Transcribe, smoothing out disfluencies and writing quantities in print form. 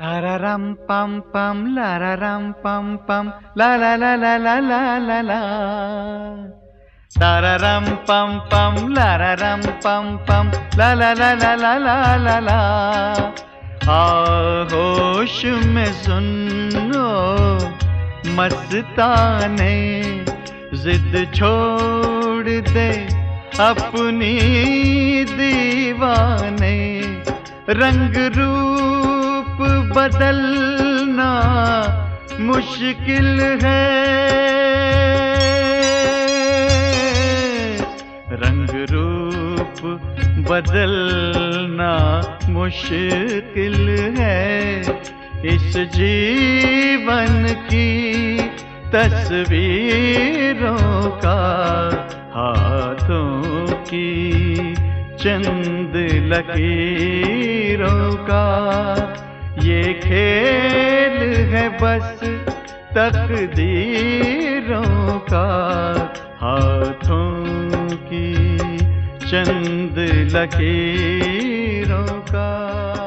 Tararam pam pam, lararam pam pam, la la la la la la la la. Tararam pam pam, lararam pam pam, la la la la la la la la. होश में सुनो मस्ताने, जिद छोड़ दे अपनी दीवाने। रंग रूप बदलना मुश्किल है, रंग रूप बदलना मुश्किल है। इस जीवन की तस्वीरों का, हाथों की चंद लकीरों का, ये खेल है बस तकदीरों का। हाथों की चंद लकीरों का।